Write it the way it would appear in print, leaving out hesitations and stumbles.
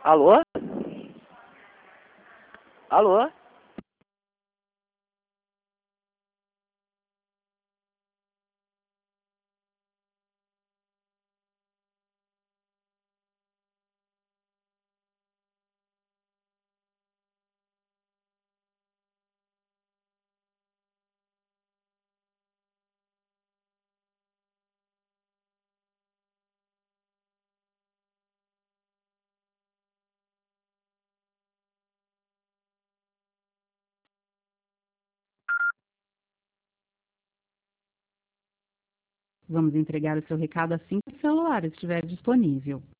Alô? Alô? Vamos entregar o seu recado assim que o celular estiver disponível.